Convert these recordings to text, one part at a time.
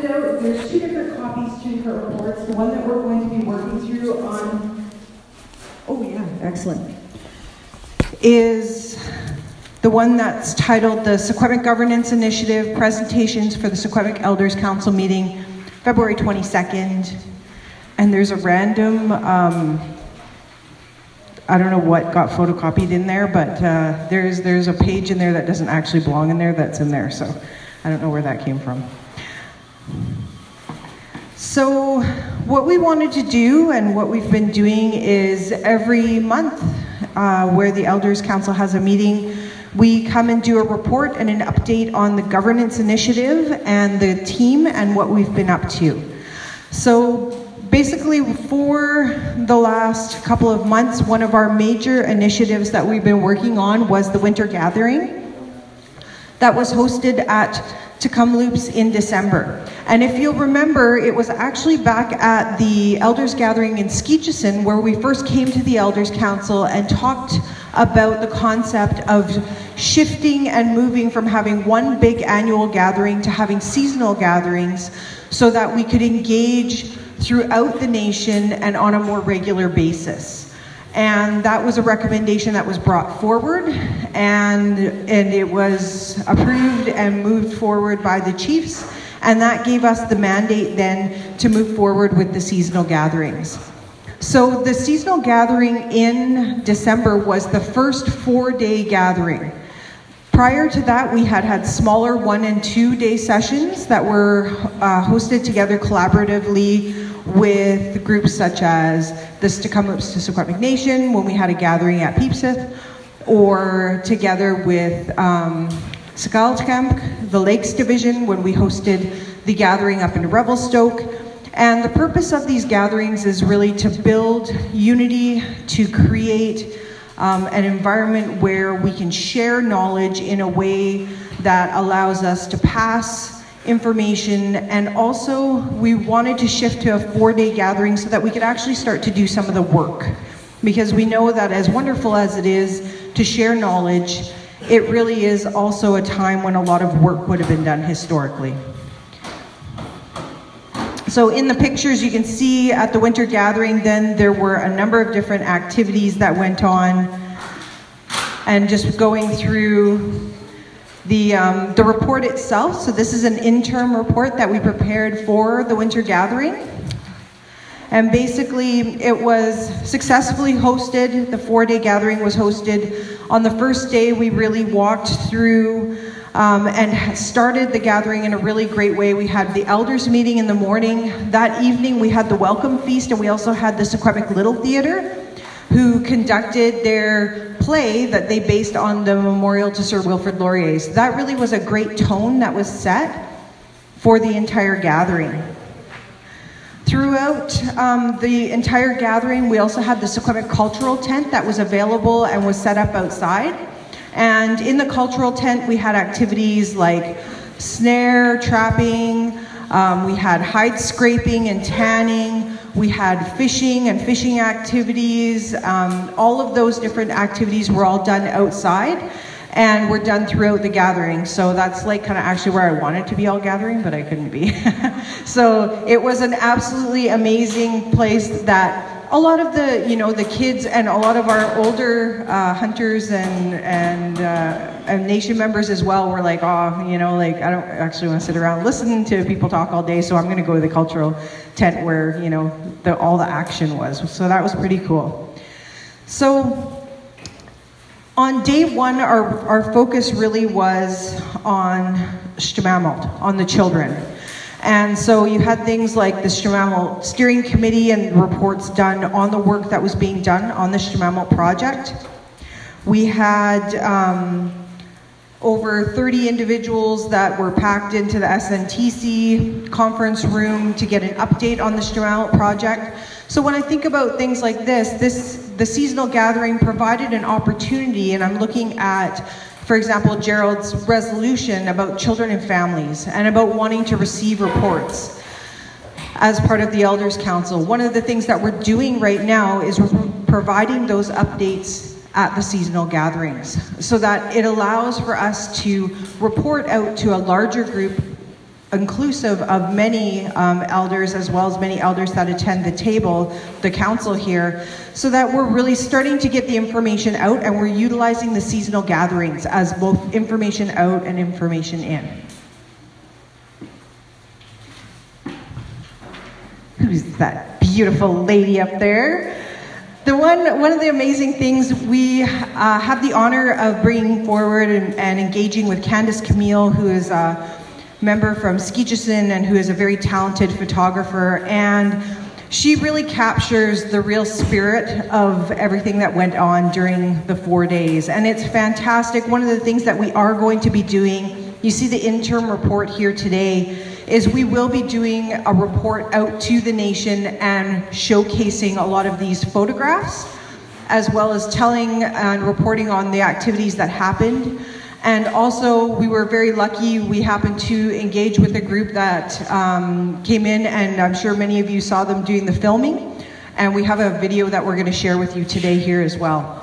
handed out, there's two different copies to her reports. The one that we're going to be working through on, oh yeah, excellent, is the one that's titled the Secwepemc Governance Initiative Presentations for the Secwepemc Elders Council meeting, February 22nd. And there's a random, I don't know what got photocopied in there, but there's a page in there that doesn't actually belong in there that's in there, so I don't know where that came from. So what we wanted to do and what we've been doing is every month where the Elders Council has a meeting, we come and do a report and an update on the governance initiative and the team and what we've been up to. So basically, for the last couple of months, one of our major initiatives that we've been working on was the Winter Gathering that was hosted at Tk'emlúps in December. And if you'll remember, it was actually back at the Elders Gathering in Skeetchison where we first came to the Elders Council and talked about the concept of shifting and moving from having one big annual gathering to having seasonal gatherings so that we could engage throughout the nation and on a more regular basis. And that was a recommendation that was brought forward, and it was approved and moved forward by the chiefs, and that gave us the mandate then to move forward with the seasonal gatherings. So the seasonal gathering in December was the first 4-day gathering. Prior to that, we had smaller 1- and 2-day sessions that were hosted together collaboratively with groups such as the Tk'emlúps to Secwepemc Nation when we had a gathering at Peepsith, or together with Secwepemc, the Lakes Division, when we hosted the gathering up in Revelstoke. And the purpose of these gatherings is really to build unity, to create an environment where we can share knowledge in a way that allows us to pass information, and also we wanted to shift to a 4-day gathering so that we could actually start to do some of the work, because we know that as wonderful as it is to share knowledge, it really is also a time when a lot of work would have been done historically. So in the pictures you can see at the Winter Gathering then there were a number of different activities that went on, and just going through the report itself. So this is an interim report that we prepared for the Winter Gathering. And basically it was successfully hosted. The 4-day gathering was hosted. On the first day we really walked through and started the gathering in a really great way. We had the elders meeting in the morning. That evening we had the welcome feast, and we also had the Secwepemc Little Theatre, who conducted their play that they based on the memorial to Sir Wilfrid Laurier. So that really was a great tone that was set for the entire gathering. Throughout the entire gathering, we also had the Secwepemc cultural tent that was available and was set up outside. And in the cultural tent, we had activities like snare trapping, we had hide scraping and tanning, we had fishing and fishing activities. All of those different activities were all done outside and were done throughout the gathering. So that's like kind of actually where I wanted to be all gathering, but I couldn't be. So it was an absolutely amazing place that a lot of the, the kids and a lot of our older hunters and nation members as well were like, oh, I don't actually want to sit around listening to people talk all day, so I'm going to go to the cultural tent where, all the action was. So that was pretty cool. So on day one, our focus really was on Shtmamalt, on the children. And so you had things like the Shtmamalt Steering Committee and reports done on the work that was being done on the Shtmamalt project. We had over 30 individuals that were packed into the SNTC conference room to get an update on the Shtmamalt project. So when I think about things like the seasonal gathering provided an opportunity, and I'm looking at, for example, Gerald's resolution about children and families and about wanting to receive reports as part of the Elders Council. One of the things that we're doing right now is we're providing those updates at the seasonal gatherings so that it allows for us to report out to a larger group inclusive of many elders, as well as many elders that attend the table, the council here, so that we're really starting to get the information out, and we're utilizing the seasonal gatherings as both information out and information in. Who's that beautiful lady up there? One of the amazing things, we have the honor of bringing forward and engaging with Candace Camille, who is a member from Skitchison and who is a very talented photographer, and she really captures the real spirit of everything that went on during the 4 days, and it's fantastic. One of the things that we are going to be doing, you see the interim report here today, is we will be doing a report out to the nation and showcasing a lot of these photographs, as well as telling and reporting on the activities that happened. And also, we were very lucky, we happened to engage with a group that came in, and I'm sure many of you saw them doing the filming, and we have a video that we're going to share with you today here as well.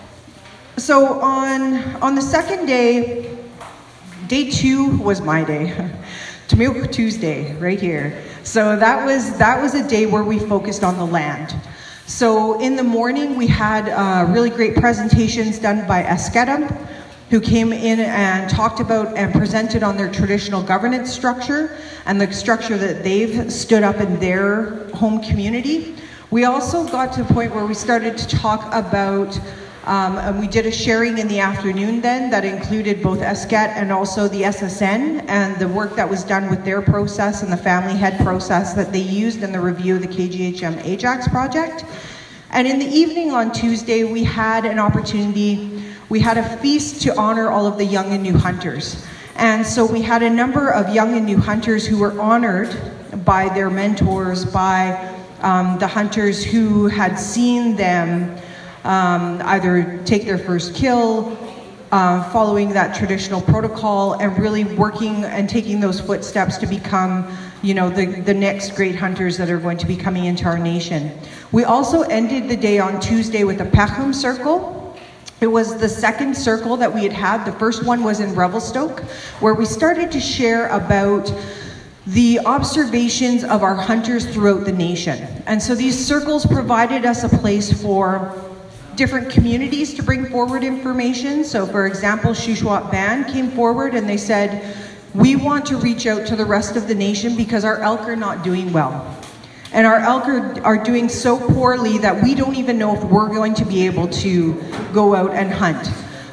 So on the second day, day 2 was my day. Tamilk Tuesday, right here. So that was a day where we focused on the land. So in the morning, we had really great presentations done by Eskedam, who came in and talked about and presented on their traditional governance structure and the structure that they've stood up in their home community. We also got to a point where we started to talk about and we did a sharing in the afternoon then that included both ESCAT and also the SSN and the work that was done with their process and the family head process that they used in the review of the KGHM Ajax project. And in the evening on Tuesday, we had an opportunity, we had a feast to honor all of the young and new hunters. And so we had a number of young and new hunters who were honored by their mentors, by the hunters who had seen them either take their first kill, following that traditional protocol, and really working and taking those footsteps to become, you know, the next great hunters that are going to be coming into our nation. We also ended the day on Tuesday with a Pechum circle. It was the second circle that we had had. The first one was in Revelstoke, where we started to share about the observations of our hunters throughout the nation. And so these circles provided us a place for different communities to bring forward information. So for example, Shuswap Band came forward and they said, we want to reach out to the rest of the nation because our elk are not doing well. And our elk are doing so poorly that we don't even know if we're going to be able to go out and hunt.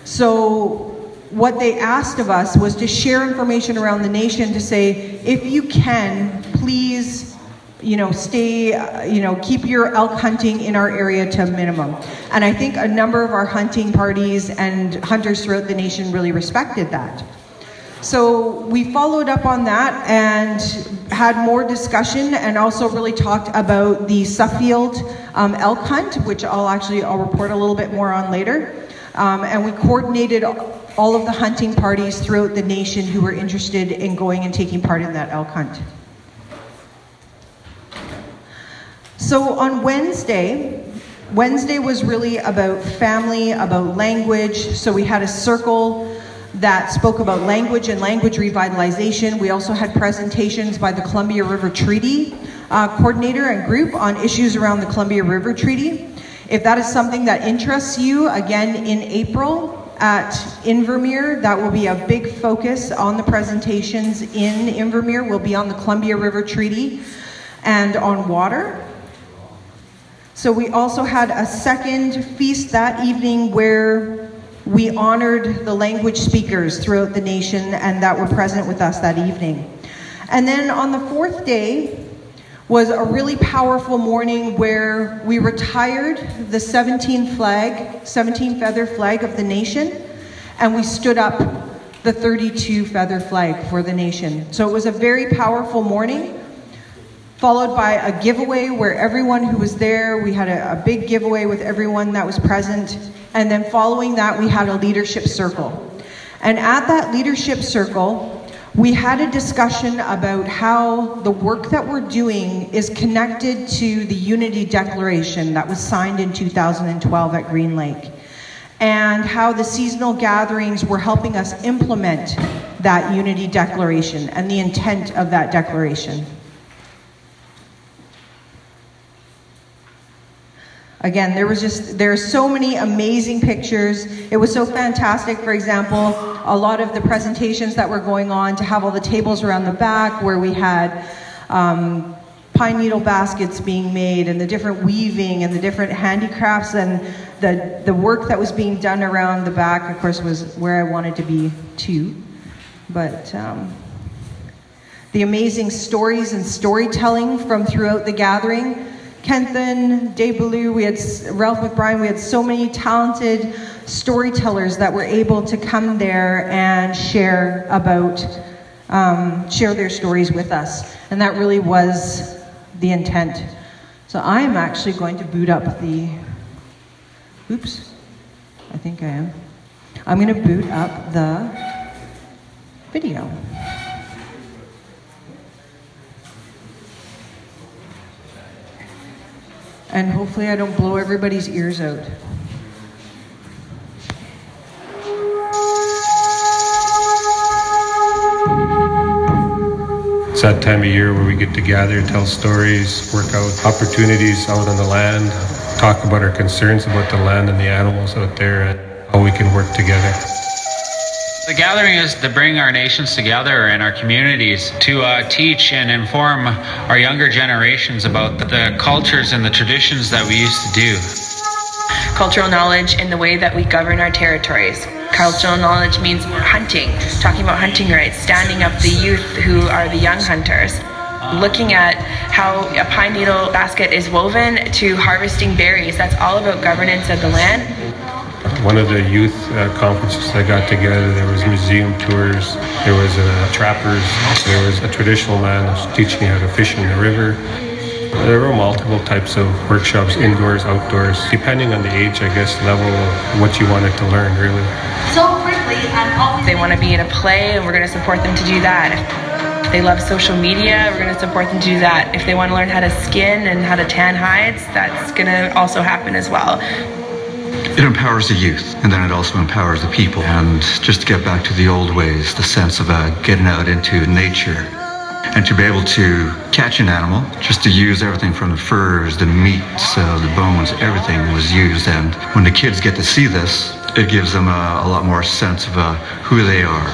So what they asked of us was to share information around the nation to say, if you can, please, you know, stay, you know, keep your elk hunting in our area to a minimum. And I think a number of our hunting parties and hunters throughout the nation really respected that. So we followed up on that and had more discussion and also really talked about the Suffield elk hunt, which I'll report a little bit more on later. And we coordinated all of the hunting parties throughout the nation who were interested in going and taking part in that elk hunt. So on Wednesday was really about family, about language. So we had a circle that spoke about language and language revitalization. We also had presentations by the Columbia River Treaty coordinator and group on issues around the Columbia River Treaty. If that is something that interests you, again in April at Invermere, that will be a big focus on the presentations in Invermere, will be on the Columbia River Treaty and on water. So we also had a second feast that evening where we honored the language speakers throughout the nation and that were present with us that evening. And then on the fourth day was a really powerful morning where we retired the 17 feather flag of the nation, and we stood up the 32 feather flag for the nation. So it was a very powerful morning, followed by a giveaway where everyone who was there, we had a big giveaway with everyone that was present. And then following that, we had a leadership circle. And at that leadership circle, we had a discussion about how the work that we're doing is connected to the Unity Declaration that was signed in 2012 at Green Lake, and how the seasonal gatherings were helping us implement that unity declaration and the intent of that declaration. Again, there are so many amazing pictures. It was so fantastic, for example, a lot of the presentations that were going on, to have all the tables around the back where we had pine needle baskets being made, and the different weaving and the different handicrafts, and the work that was being done around the back, of course, was where I wanted to be too. But the amazing stories and storytelling from throughout the gathering. Kenthan, Dave Ballou, we had Ralph McBride, we had so many talented storytellers that were able to come there and share their stories with us. And that really was the intent. So I'm actually going to boot up oops, I think I am. I'm going to boot up the video. And hopefully I don't blow everybody's ears out. It's that time of year where we get to gather, tell stories, work out opportunities out on the land, talk about our concerns about the land and the animals out there, and how we can work together. The gathering is to bring our nations together and our communities to teach and inform our younger generations about the cultures and the traditions that we used to do. Cultural knowledge in the way that we govern our territories. Cultural knowledge means hunting, talking about hunting rights, standing up the youth who are the young hunters. Looking at how a pine needle basket is woven to harvesting berries. That's all about governance of the land. One of the youth conferences that got together, there was museum tours, there was trappers, there was a traditional man that was teaching how to fish in the river. There were multiple types of workshops, indoors, outdoors, depending on the age, I guess, level of what you wanted to learn, really. So quickly, if they want to be in a play, and we're going to support them to do that. If they love social media, we're going to support them to do that. If they want to learn how to skin and how to tan hides, that's going to also happen as well. It empowers the youth, and then it also empowers the people. And just to get back to the old ways, the sense of getting out into nature, and to be able to catch an animal, just to use everything from the furs, the meats, the bones, everything was used. And when the kids get to see this, it gives them a lot more sense of who they are.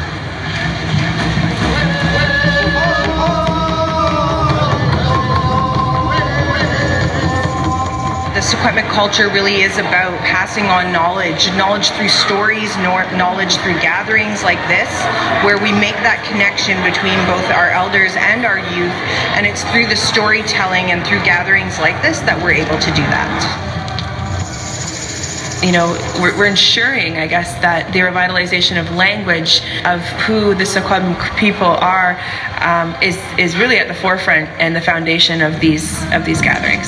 The Secwepemc culture really is about passing on knowledge through stories, knowledge through gatherings like this, where we make that connection between both our elders and our youth, and it's through the storytelling and through gatherings like this that we're able to do that. You know, we're ensuring, I guess, that the revitalization of language, of who the Secwepemc people are, is really at the forefront and the foundation of these gatherings.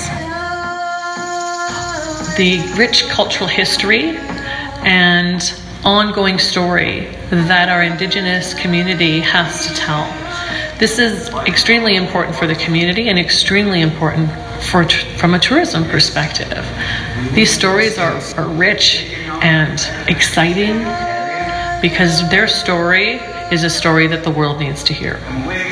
The rich cultural history and ongoing story that our Indigenous community has to tell. This is extremely important for the community and extremely important from a tourism perspective. These stories are rich and exciting because their story is a story that the world needs to hear.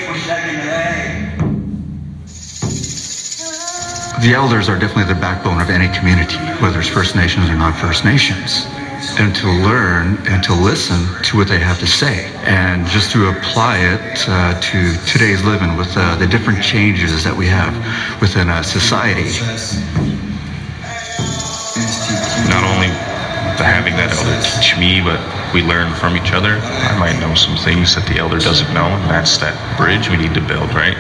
The elders are definitely the backbone of any community, whether it's First Nations or non-First Nations. And to learn and to listen to what they have to say, and just to apply it to today's living with the different changes that we have within a society. Not only having that elder teach me, but we learn from each other. I might know some things that the elder doesn't know, and that's that bridge we need to build, right?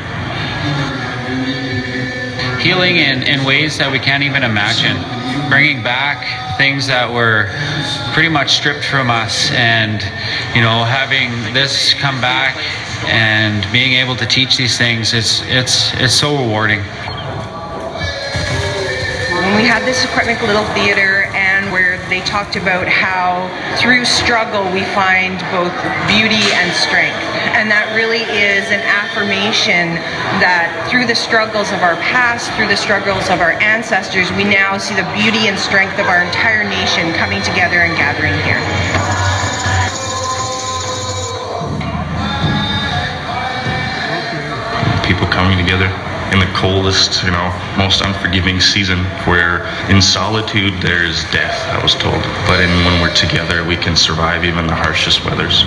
Healing in ways that we can't even imagine. Bringing back things that were pretty much stripped from us, and, you know, having this come back and being able to teach these things, it's so rewarding. When we had this Secwepemc Little Theatre, and where they talked about how through struggle we find both beauty and strength. And that really is an affirmation that through the struggles of our past, through the struggles of our ancestors, we now see the beauty and strength of our entire nation coming together and gathering here. together in the coldest, most unforgiving season, where in solitude there's death, I was told. But when we're together, we can survive even the harshest weathers.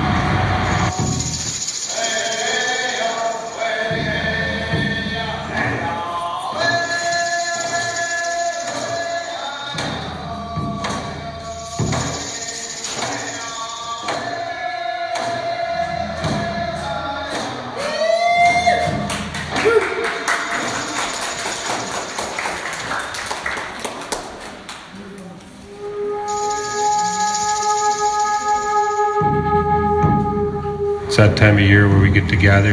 It's that time of year where we get to gather.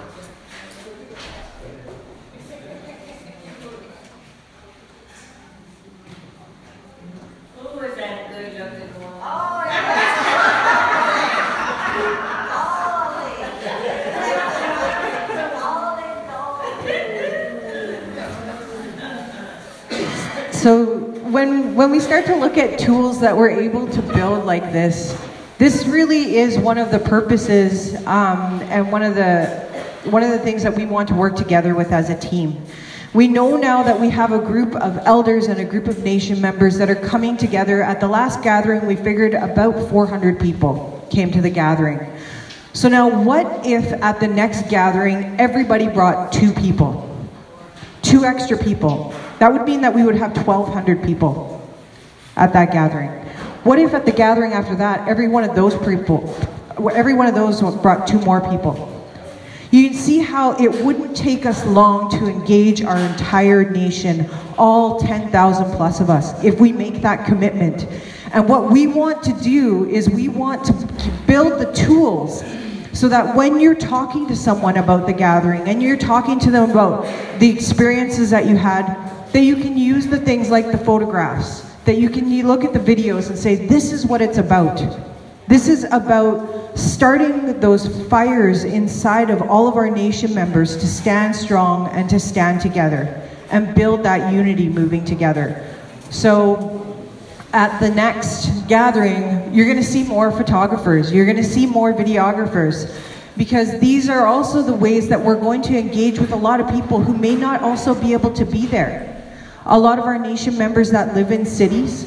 So when we start to look at tools that we're able to build like this really is one of the purposes and one of the things that we want to work together with as a team. We know now that we have a group of elders and a group of nation members that are coming together. At the last gathering, we figured about 400 people came to the gathering. So now what if at the next gathering, everybody brought 2 people? 2 extra people. That would mean that we would have 1,200 people at that gathering. What if at the gathering after that, every one of those brought 2 more people? You can see how it wouldn't take us long to engage our entire nation, all 10,000 plus of us, if we make that commitment. And what we want to do is we want to build the tools so that when you're talking to someone about the gathering and you're talking to them about the experiences that you had, that you can use the things like the photographs, that you look at the videos and say, this is what it's about. This is about starting those fires inside of all of our nation members to stand strong and to stand together and build that unity moving together. So at the next gathering, you're going to see more photographers, you're going to see more videographers, because these are also the ways that we're going to engage with a lot of people who may not also be able to be there. A lot of our nation members that live in cities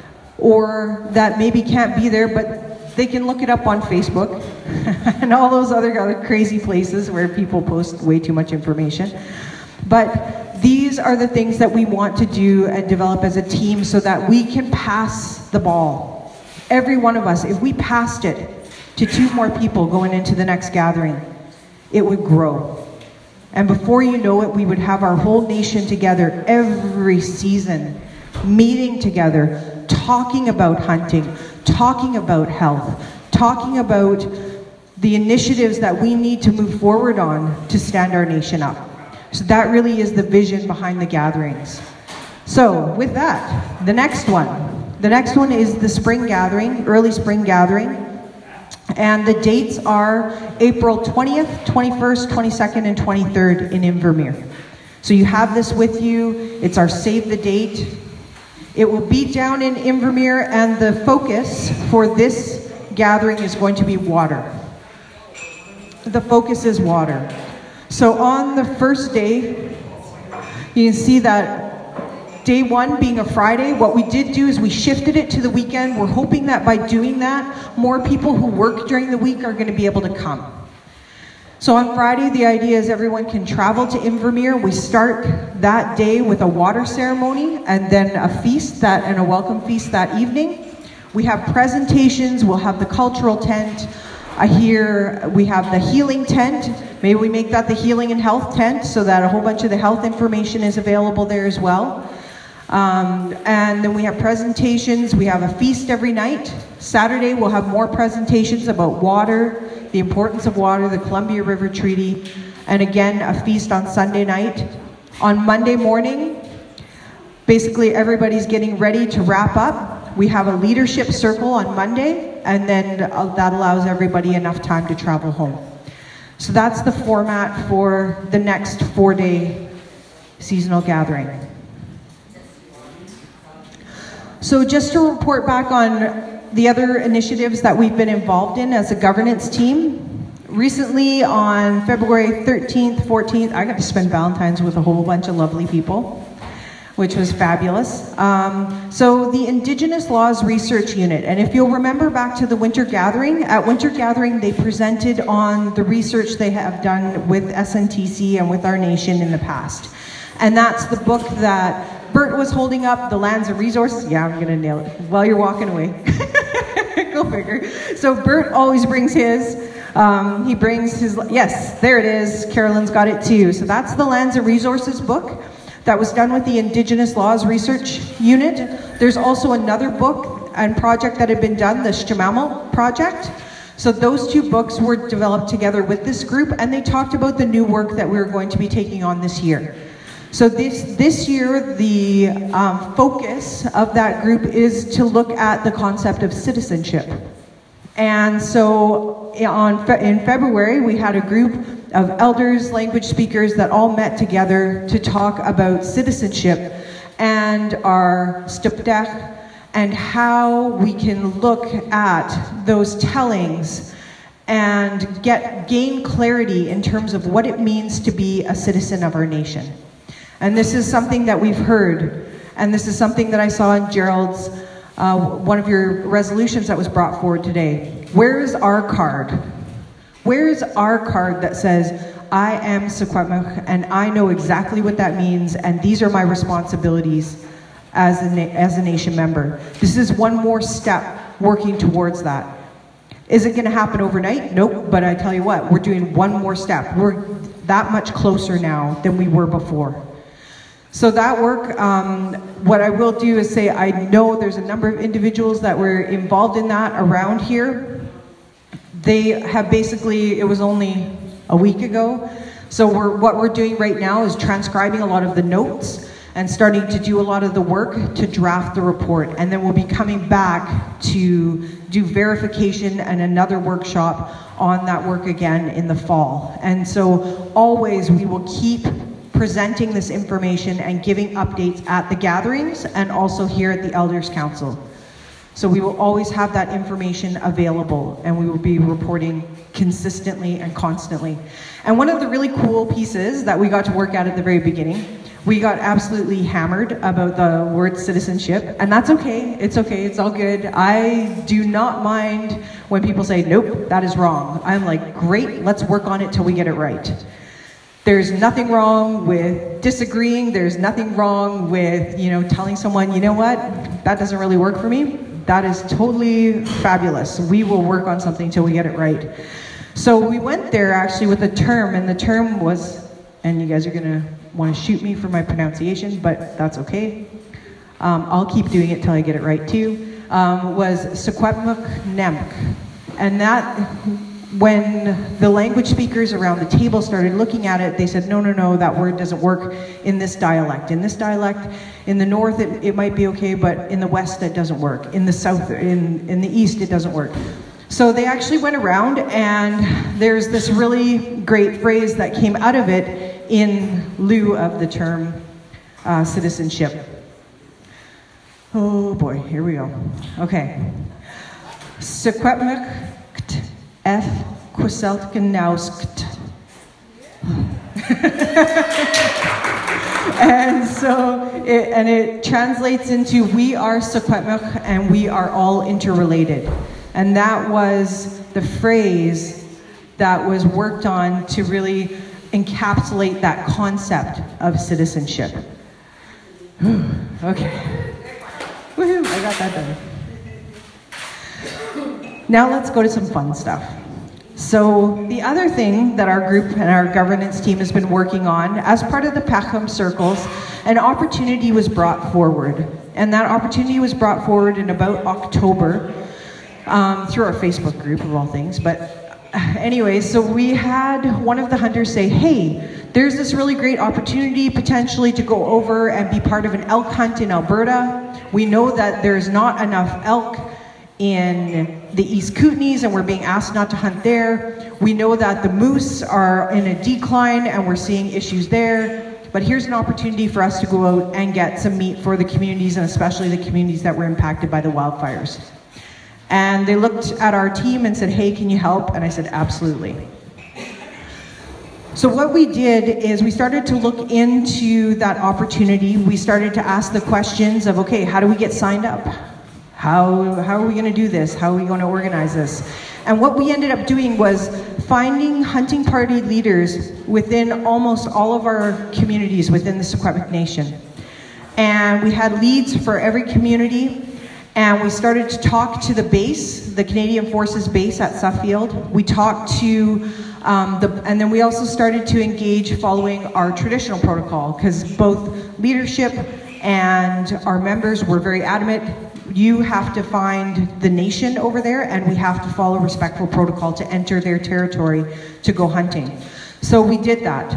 or that maybe can't be there, but they can look it up on Facebook and all those other crazy places where people post way too much information. But these are the things that we want to do and develop as a team so that we can pass the ball. Every one of us, if we passed it to 2 more people going into the next gathering, it would grow. And before you know it, we would have our whole nation together every season, meeting together, talking about hunting, talking about health, talking about the initiatives that we need to move forward on to stand our nation up. So that really is the vision behind the gatherings. So with that, the next one is the spring gathering, early spring gathering. And the dates are April 20th, 21st, 22nd, and 23rd in Invermere. So you have this with you. It's our save the date. It will be down in Invermere, and the focus for this gathering is going to be water. The focus is water. So on the first day, you can see that day 1 being a Friday, what we did do is we shifted it to the weekend. We're hoping that by doing that, more people who work during the week are going to be able to come. So on Friday, the idea is everyone can travel to Invermere. We start that day with a water ceremony and then a feast and a welcome feast that evening. We have presentations. We'll have the cultural tent. Here we have the healing tent. Maybe we make that the healing and health tent so that a whole bunch of the health information is available there as well. And then we have presentations. We have a feast every night. Saturday we'll have more presentations about water, the importance of water, the Columbia River Treaty, and again a feast on Sunday night. On Monday morning, basically everybody's getting ready to wrap up. We have a leadership circle on Monday, and then that allows everybody enough time to travel home. So that's the format for the next 4-day seasonal gathering. So just to report back on the other initiatives that we've been involved in as a governance team, recently on February 13th, 14th, I got to spend Valentine's with a whole bunch of lovely people, which was fabulous. So the Indigenous Laws Research Unit, and if you'll remember back to the Winter Gathering, at Winter Gathering they presented on the research they have done with SNTC and with our nation in the past. And that's the book that Bert was holding up, The Lands and Resources. Yeah, I'm gonna nail it while you're walking away. Go figure. So Bert always brings his. He brings his, yes, there it is. Carolyn's got it too. So that's the Lands and Resources book that was done with the Indigenous Laws Research Unit. There's also another book and project that had been done, the Sh'Mamal Project. So those two books were developed together with this group, and they talked about the new work that we're going to be taking on this year. So this year, the focus of that group is to look at the concept of citizenship. And so in February, we had a group of elders, language speakers that all met together to talk about citizenship and our stupdach and how we can look at those tellings and gain clarity in terms of what it means to be a citizen of our nation. And this is something that we've heard, and this is something that I saw in Gerald's, one of your resolutions that was brought forward today. Where is our card? Where is our card that says, I am Secwepemc and I know exactly what that means, and these are my responsibilities as a nation member? This is one more step working towards that. Is it going to happen overnight? Nope, but I tell you what, we're doing one more step. We're that much closer now than we were before. So that work, what I will do is say I know there's a number of individuals that were involved in that around here. They have basically, it was only a week ago. So what we're doing right now is transcribing a lot of the notes and starting to do a lot of the work to draft the report. And then we'll be coming back to do verification and another workshop on that work again in the fall. And so always we will keep presenting this information and giving updates at the gatherings and also here at the Elders Council. So we will always have that information available, and we will be reporting consistently and constantly. And one of the really cool pieces that we got to work at the very beginning, we got absolutely hammered about the word citizenship, and that's okay. It's okay, it's all good. I do not mind when people say, nope, that is wrong. I'm like, great, let's work on it till we get it right. There's nothing wrong with disagreeing. There's nothing wrong with, telling someone, you know what, that doesn't really work for me. That is totally fabulous. We will work on something till we get it right. So we went there actually with a term, and the term was, and you guys are gonna want to shoot me for my pronunciation, but that's okay. I'll keep doing it till I get it right too. Was Secwepemc Nemk. And that, when the language speakers around the table started looking at it, they said, no, that word doesn't work in this dialect. In this dialect, in the north it might be okay, but in the west it doesn't work. In the south, in the east it doesn't work. So they actually went around, and there's this really great phrase that came out of it in lieu of the term citizenship. Oh boy, here we go. Okay. Secwepemc F. Kweseltkenausk't. And so, it translates into, we are Secwepemc and we are all interrelated. And that was the phrase that was worked on to really encapsulate that concept of citizenship. Okay. Woohoo, I got that done. Now let's go to some fun stuff. So the other thing that our group and our governance team has been working on, as part of the Pacham Circles, an opportunity was brought forward. And that opportunity was brought forward in about October through our Facebook group of all things. But anyway, so we had one of the hunters say, hey, there's this really great opportunity potentially to go over and be part of an elk hunt in Alberta. We know that there's not enough elk in the East Kootenays, and we're being asked not to hunt there. We know that the moose are in a decline, and we're seeing issues there. But here's an opportunity for us to go out and get some meat for the communities, and especially the communities that were impacted by the wildfires. And they looked at our team and said, hey, can you help? And I said, absolutely. So what we did is we started to look into that opportunity. We started to ask the questions of, okay, how do we get signed up? How are we going to do this? How are we going to organize this? And what we ended up doing was finding hunting party leaders within almost all of our communities within the Secwepemc Nation. And we had leads for every community, and we started to talk to the base, the Canadian Forces base at Suffield. We talked to and then we also started to engage following our traditional protocol, because both leadership and our members were very adamant. You have to find the nation over there, and we have to follow respectful protocol to enter their territory to go hunting. So we did that.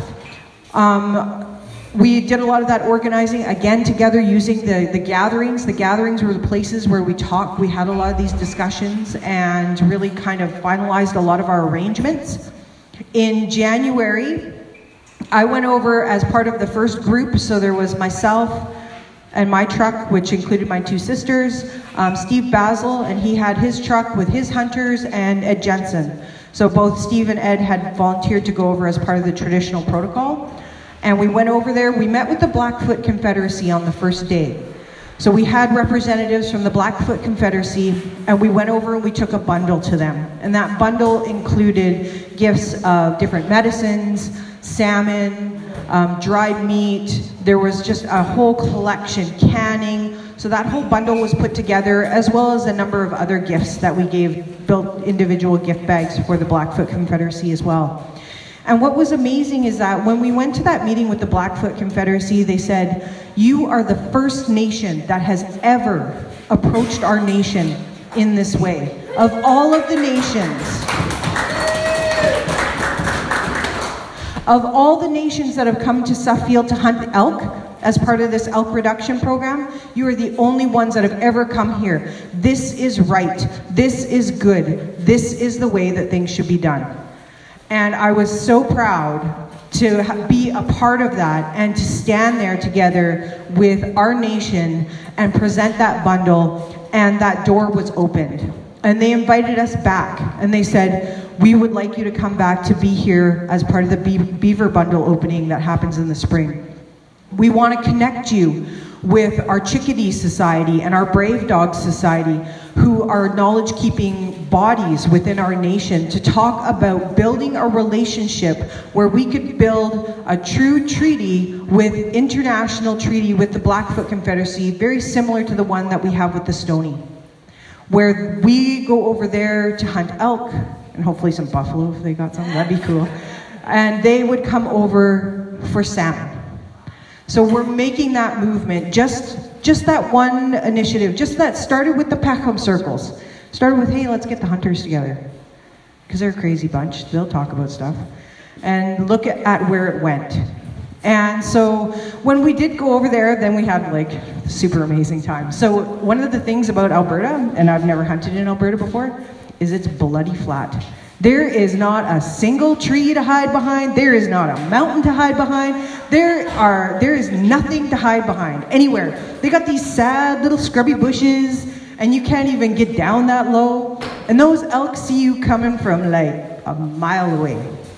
We did a lot of that organizing, again, together using the gatherings. The gatherings were the places where we talked. We had a lot of these discussions and really kind of finalized a lot of our arrangements. In January, I went over as part of the first group, so there was myself and my truck, which included my two sisters, Steve Basil, and he had his truck with his hunters, and Ed Jensen. So both Steve and Ed had volunteered to go over as part of the traditional protocol. And we went over there, we met with the Blackfoot Confederacy on the first day. So we had representatives from the Blackfoot Confederacy, and we went over and we took a bundle to them. And that bundle included gifts of different medicines, salmon, dried meat. There was just a whole collection, canning. So that whole bundle was put together, as well as a number of other gifts that we gave, built individual gift bags for the Blackfoot Confederacy as well. And what was amazing is that when we went to that meeting with the Blackfoot Confederacy, they said, "You are the first nation that has ever approached our nation in this way. Of all of the nations that have come to Suffield to hunt elk as part of this elk reduction program, you are the only ones that have ever come here. This is right. This is good. This is the way that things should be done." And I was so proud to be a part of that and to stand there together with our nation and present that bundle, and that door was opened. And they invited us back, and they said, "We would like you to come back to be here as part of the beaver bundle opening that happens in the spring. We want to connect you with our Chickadee Society and our Brave Dog Society, who are knowledge-keeping bodies within our nation, to talk about building a relationship where we could build a true treaty international treaty with the Blackfoot Confederacy, very similar to the one that we have with the Stoney, where we go over there to hunt elk, and hopefully some buffalo if they got some, that'd be cool. And they would come over for salmon. So we're making that movement, just that one initiative, just that started with the Peckham circles. Started with, hey, let's get the hunters together, because they're a crazy bunch, they'll talk about stuff. And look at where it went. And so when we did go over there, then we had like super amazing time. So one of the things about Alberta, and I've never hunted in Alberta before, is it's bloody flat. There is not a single tree to hide behind. There is not a mountain to hide behind. There is nothing to hide behind anywhere. They got these sad little scrubby bushes, and you can't even get down that low. And those elk see you coming from like a mile away.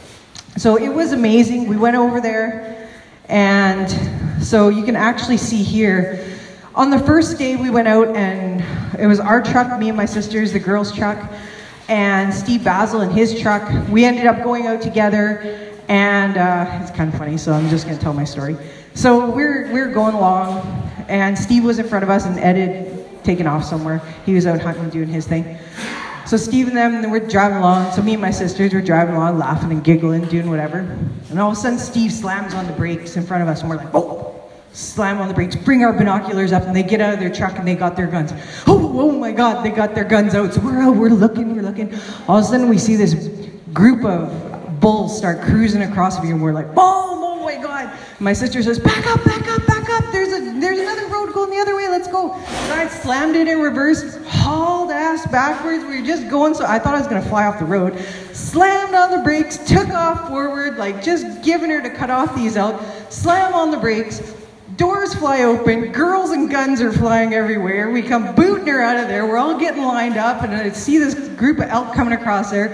So it was amazing. We went over there, and so you can actually see here, on the first day we went out, and it was our truck, me and my sisters, the girls' truck, and Steve Basil in his truck. We ended up going out together, and it's kind of funny, so I'm just going to tell my story. So we're going along, and Steve was in front of us, and Ed had taken off somewhere. He was out hunting, doing his thing. So Steve and them, we're driving along. So me and my sisters were driving along, laughing and giggling, doing whatever. And all of a sudden, Steve slams on the brakes in front of us, and we're like, "Oh!" Slam on the brakes, bring our binoculars up, and they get out of their truck, and they got their guns. Oh my God, they got their guns out. So we're out, we're looking. All of a sudden, we see this group of bulls start cruising across the view, and we're like, "Oh my God!" And my sister says, "Back up! There's another road going the other way. Let's go." And I slammed it in reverse, hauled ass backwards. We were just going, so I thought I was gonna fly off the road. Slammed on the brakes, took off forward, like just giving her to cut off these elk. Slam on the brakes. Doors fly open, girls and guns are flying everywhere. We come booting her out of there. We're all getting lined up, and I see this group of elk coming across there.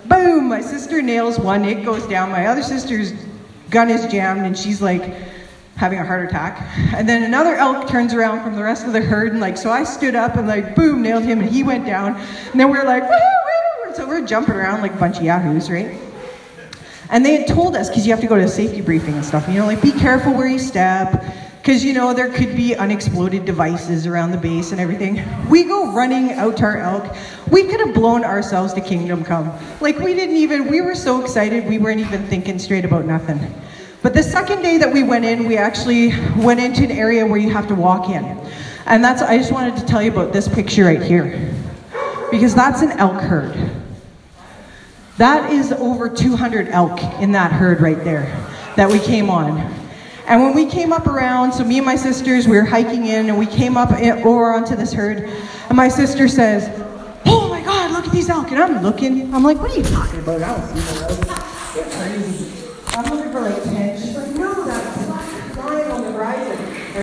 boom, my sister nails one, it goes down. My other sister's gun is jammed and she's like having a heart attack. And then another elk turns around from the rest of the herd and like, so I stood up and like, boom, nailed him and he went down. And then we're like, woo-hoo, woo. So we're jumping around like a bunch of yahoos, right? And they had told us, because you have to go to a safety briefing and stuff, you know, like be careful where you step, because you know there could be unexploded devices around the base and everything. We go running out to our elk. We could have blown ourselves to kingdom come. Like we were so excited, we weren't even thinking straight about nothing. But the second day that we went in, we actually went into an area where you have to walk in. And I just wanted to tell you about this picture right here, because that's an elk herd. That is over 200 elk in that herd right there that we came on. And when we came up around, so me and my sisters, we were hiking in and we came up over onto this herd, and my sister says, oh my God, look at these elk. And I'm looking, I'm like, what are you talking about? I don't see those. They're crazy. I'm looking for like